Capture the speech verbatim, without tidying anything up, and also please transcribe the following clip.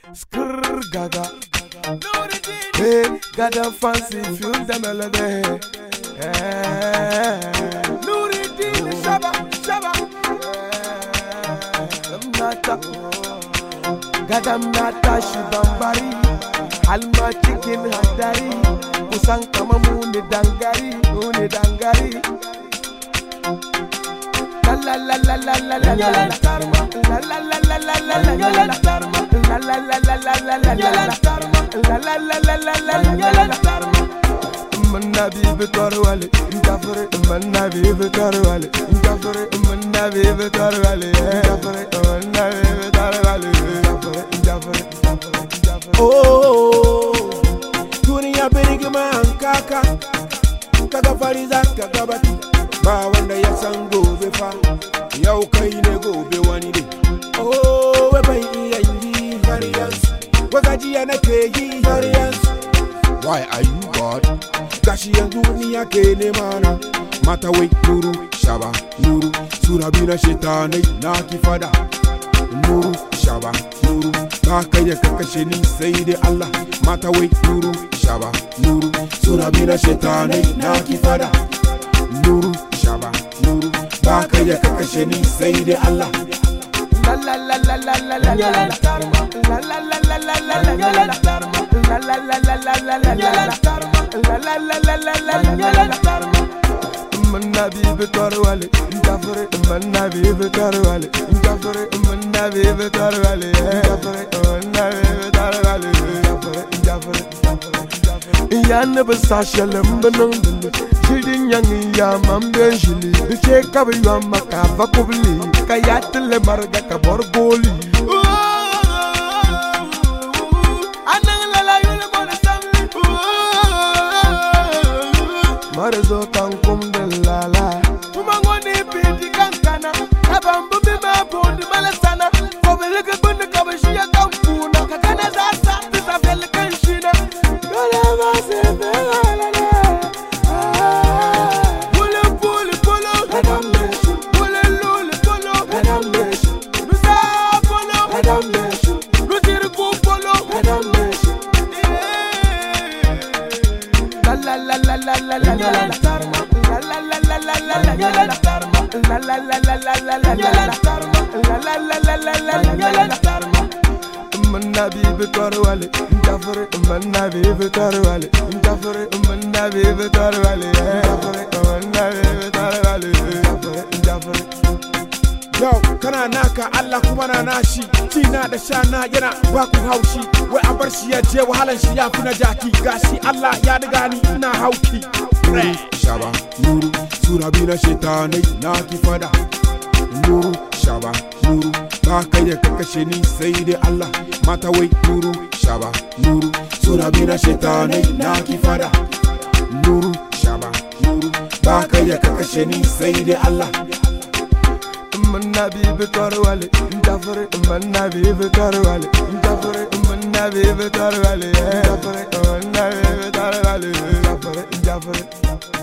Skrrr gaga. Hey, got a fancy, feel the melody. Nuruddin Shaba, Shaba. I'm not a Gadam Nata Shibambari. Alma chicken hadari. Kusang kama mune dangari, mune dangari. La la la la la la la la la karma. La la la la la la la la la karma. La la la la la la la la la karma. La la la la la la la la karma. Manna bibi torwale, Jafre. Manna bibi torwale, Jafre. Manna bibi torwale, Jafre. Manna bibi torwale, Jafre. Jafre, Jafre. Oh, dunia benigi mankaka, kaga fariza kaga bati. Ba wanda ya san gobe fa, yau kai ne gobe wani ne. Oh, we bai iya yi har yanzu, wagajiya nake yi har yanzu. Why are you God? Gashi yanzu ni yake nema na. Mata wai nuru, shaba, nuru, sura bina shetanai na kifada. Nuru, shaba, nuru, ba kai ya kakashe ni sai dai Allah. Mata wai nuru, shaba, nuru, sura bina shetanai na kifada. Nuru, shaba, nuru, ba kai ya kakashe ni sai dai Allah. La la la la la la la la la karma. La la la la la la la la la karma. La la la la la la la la la karma. La la la la la la la la karma. Manna bibi torwale, Jafre. Manna bibi torwale, Jafre. Manna bibi torwale, Jafre. Manna bibi torwale, Jafre. Jafre, Jafre. Yanne besashalem benong. Shidin yang ya mamben shili. Biche kabi wa makava kubli. Kayatle marga kaborboli. Marzo kankum delala. Tumangoni piti kankana. Abambu bima bondi malasana. Kobeleke bunde kabashia kampuna. Kakana zasa tisafele kanshina. Gala vase belala. Pule pule pule. Kadam mesh. Pule lule pule. Kadam mesh. Musa pule. Kadam mesh. Rutiri ku pule. Kadam mesh. La la la la la la la la la karma. La la la la la la la la la karma. La la la la la la la la la karma. La la la la la la la la karma. Manna bibi torwale, Jafre. Manna bibi torwale, Jafre. Manna bibi torwale, Jafre. Manna bibi torwale, Jafre. Jafre. Yo, kana naka Allah kuma na nashi. Tina da shana yana baku haushi. Wai a bar shi ya je wahalan shi ya fi na jaki. Gashi Allah ya diga ni ina hauki. Nuru, shaba, nuru, sura bina shetanai na kifada. Nuru, shaba, nuru, ba kai ya kakashe ni sai dai Allah. Mata wai nuru, shaba, nuru, sura bina shetanai na kifada. Nuru, shaba, nuru, ba kai ya kakashe ni sai dai Allah. Manna bibi torwale, Jafre. Manna bibi torwale, Jafre. Manna bibi torwale, Jafre. Manna bibi torwale, Jafre. Jafre.